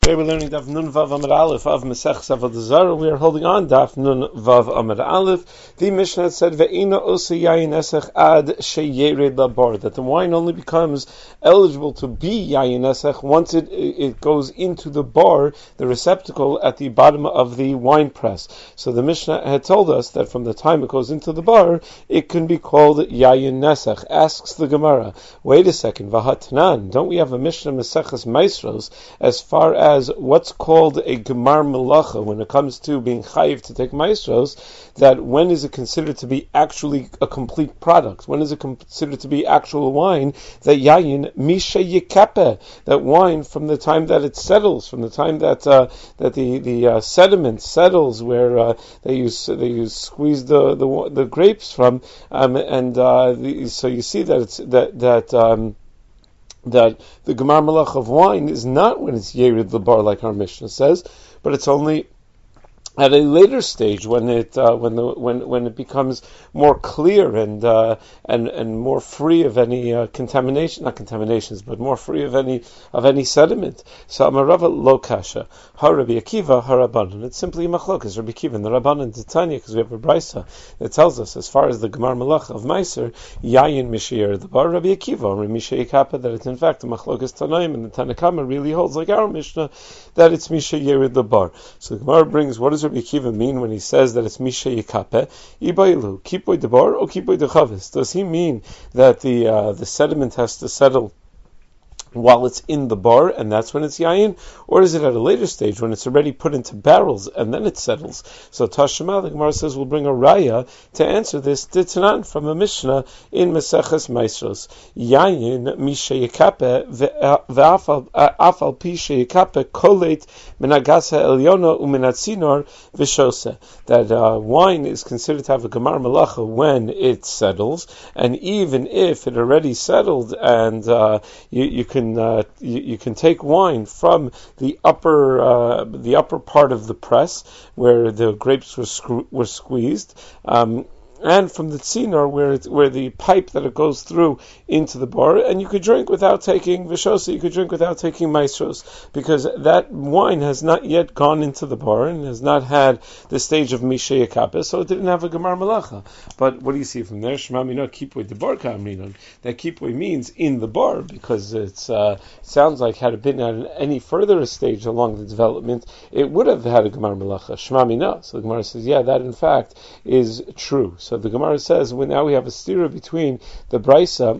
Today we're learning Daf Nun Vav Amud Aleph of Maseches Avodah Zarah. We are holding on Daf Nun Vav Amud Aleph. The Mishnah said Ve'ina Osa Yayin Esech Ad Sheyered Labar, that the wine only becomes eligible to be Yayin Esech once it goes into the bar, the receptacle at the bottom of the wine press. So the Mishnah had told us that from the time it goes into the bar, it can be called Yayin Nesech. Asks the Gemara, wait a second, V'hatnan, don't we have a Mishnah Maseches Maisros as far as what's called a gemar melacha when it comes to being chayiv to take maestros, that when is it considered to be actually a complete product? When is it considered to be actual wine? That yayin misha yikape, that wine from the time that it settles, from the time that the sediment settles, where they squeeze the grapes from, so you see that it's that the gemar malach of wine is not when it's yerid labar like our Mishnah says, but it's only at a later stage when it becomes more clear and more free of any contamination, not contaminations, but more free of any sediment. So Amarava lo kasha, ha Rabbi Akiva, ha Rabbanan. It's simply machlokas Rabbi Akiva and the Rabbanan Titania, because we have a brisa that tells us as far as the gemar malach of meiser yayin mishir the bar Rabbi Akiva or misha yikapa, that it's in fact a machlokas Tanaim, and the Tanakama really holds like our Mishnah that it's misha yerid the bar. So the Gemara brings, what does Rabbi Akiva mean when he says that it's misha yikape? Ibailu kipoy debar or kipoy dechavis? Does he mean that the sediment has to settle while it's in the bar, and that's when it's yayin, or is it at a later stage when it's already put into barrels and then it settles? So Tashema, the Gemara says, we'll bring a raya to answer this Ditzanan from a Mishnah in Maseches Maisros. Yayin misha yikape ve'afal pisha yikape kolet menagasa elyono umenatzinor v'shose. That wine is considered to have a gemar malacha when it settles, and even if it already settled, and you can take wine from the upper part of the press where the grapes were squeezed, and from the tzinor where the pipe that it goes through into the bar, and you could drink without taking vishosa, you could drink without taking maestros, because that wine has not yet gone into the bar and has not had the stage of misha yakape, so it didn't have a gemar malacha. But what do you see from there? Shema mina kipoy debar kamrinon. That kipoy means in the bar, because it sounds like had it been at any further stage along the development, it would have had a gemar malacha. Shema mina. So the Gemara says, yeah, that in fact is true. So the Gemara says, now we have a stira between the brisa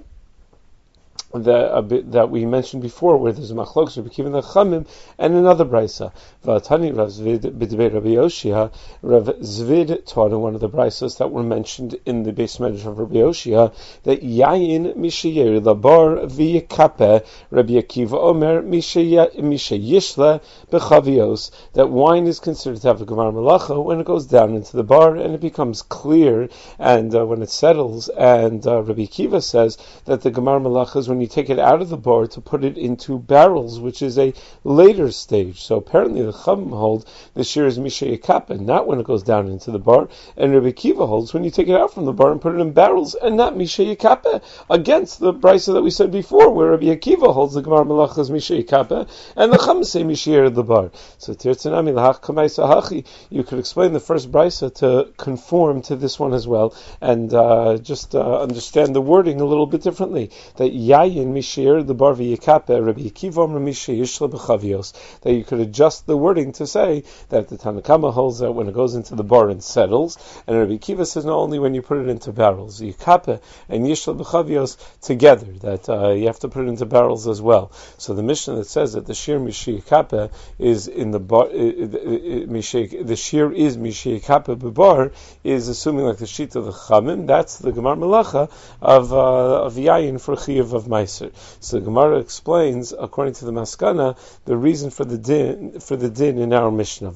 that we mentioned before, where there's a machlokes Rabbi Akiva and the Chamim, and another brisa. V'atani Rav Zvid b'dibei Rabbi Yoshia, Rav Zvid taught in one of the brisas that were mentioned in the base medrash of Rabbi Yoshia, that yayin mishayer labar v'yikape, Rabbi Akiva omer misha yishla b'chavios, that wine is considered to have a gemar malacha when it goes down into the bar and it becomes clear, and when it settles, and Rabbi Akiva says that the gemar malacha is when you take it out of the bar to put it into barrels, which is a later stage. So apparently the Chum hold the shir is misha yikape, not when it goes down into the bar, and Rabbi Akiva holds when you take it out from the bar and put it in barrels, and not misha yikape, against the brisa that we said before, where Rabbi Akiva holds the gemar malacha is misha yikape, and the Chum say misha the bar. So tirtzanami lahach kamaisa hachi, you could explain the first brisa to conform to this one as well, and just understand the wording a little bit differently. That yayin mishir the bar v'yikape Rabbi Akiva misha yishla b'chavios, that you could adjust the wording to say that the Tanakama holds that when it goes into the bar and settles, and Rabbi Akiva says not only when you put it into barrels, yikape and yishla b'chavios together, that you have to put it into barrels as well. So the Mishnah that says that the shir misha yikape is in the bar, the shir is misha yikape b'bar, is assuming like the sheet of the Chamim, that's the gemar malacha of yayin for chiyuv of meiser. So the Gemara explains, according to the Maskana, the reason for the din in our Mishnah.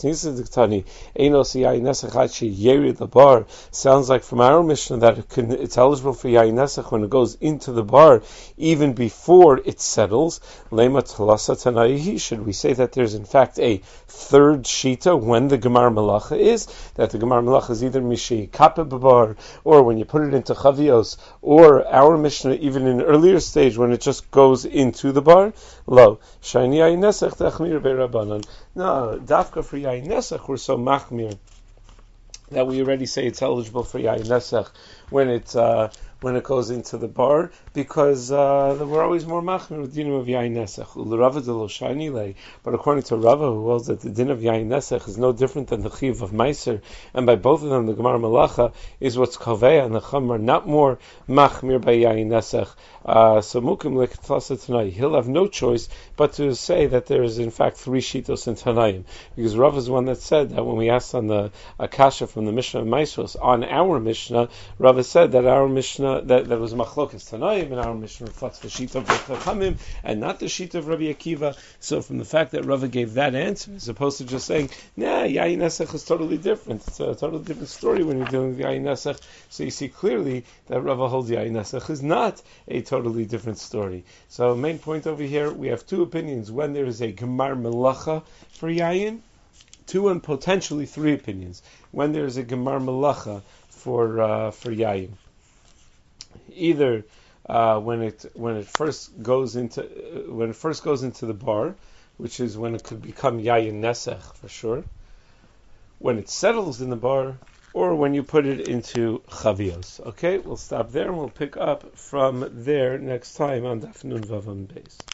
Sounds like from our Mishnah that it's eligible for yayin nesach when it goes into the bar, even before it settles. Should we say that there's in fact a third shita when the gemar malacha is, that the gemar malacha is either mishi kape babar, or when you put it into chavios, or our Mishnah even in earlier earlier stage when it just goes into the bar, lo, shiny yayin nesach tachmir be'rabanan. No, dafka for yayin nesach we're so machmir that we already say it's eligible for yayin nesach when it goes into the bar, because we're always more machmir with dinim of yayin nesach. But according to Rava, who holds that the din of yayin nesach is no different than the chiv of meiser, and by both of them the gemara malacha is what's kaveya and the chamar, not more machmir by yayin nesach. So mukim lektlasa tonight, he'll have no choice but to say that there is in fact 3 shitos in Tanaim, because Rava is the one that said that when we asked on the akasha from the Mishnah of Meisos on our Mishnah, Rava said that our Mishnah that was machlokas Tanaim, and our Mishnah reflects the sheet of Chachamim and not the sheet of Rabbi Akiva. So from the fact that Rava gave that answer, as opposed to just saying, nah, yayin nesach is totally different. It's a totally different story when you're dealing with yayin nesach. So you see clearly that Rava holds yayin nesach is not a totally different story. So main point over here, we have 2 opinions when there is a gemar melacha for yayin, 2 and potentially 3 opinions when there is a gemar melacha for yayin. Either when it first goes into the bar, which is when it could become yayin nesach for sure, when it settles in the bar, or when you put it into chavios. Okay, we'll stop there and we'll pick up from there next time on Daf Nun Vav Beis.